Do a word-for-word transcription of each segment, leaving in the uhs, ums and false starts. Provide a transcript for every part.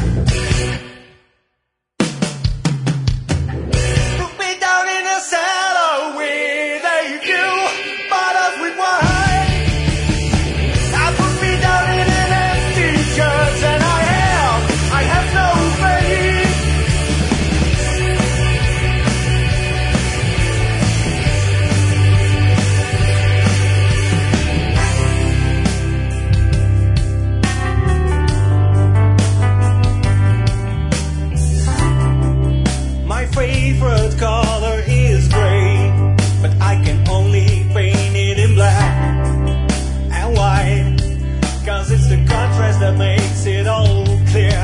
Favorite color is gray, but I can only paint it in black and white, cause it's the contrast that makes it all clear.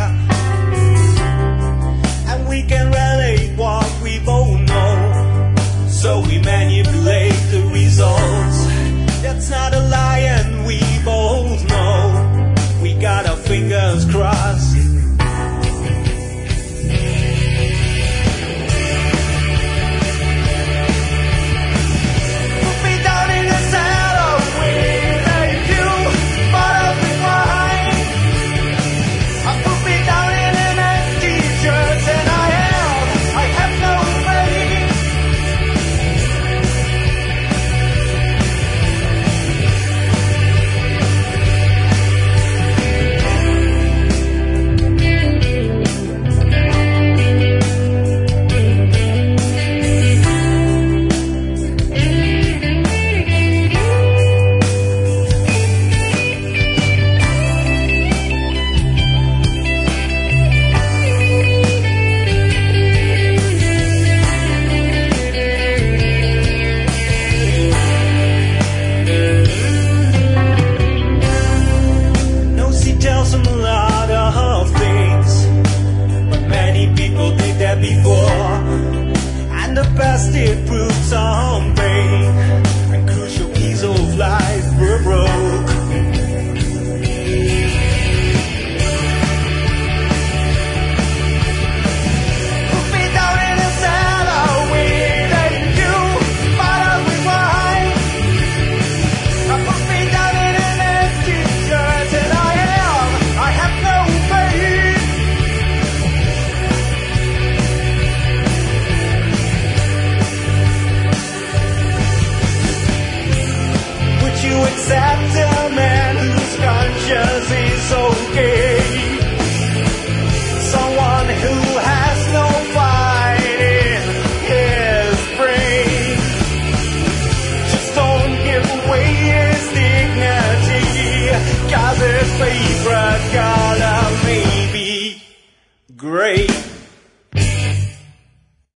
And we can relate what we both know, so we manipulate the results. That's not a lie and we both know. We got our fingers crossed. Best it proves on pain, and crucial keys of life were broke. Put me down in a cellar with you, bottles with wine. Put me down in an empty church, and I am, I have no faith. You accept a man whose conscience is okay, someone who has no fight in his brain. Just don't give away his dignity, cause his favorite color may be gray.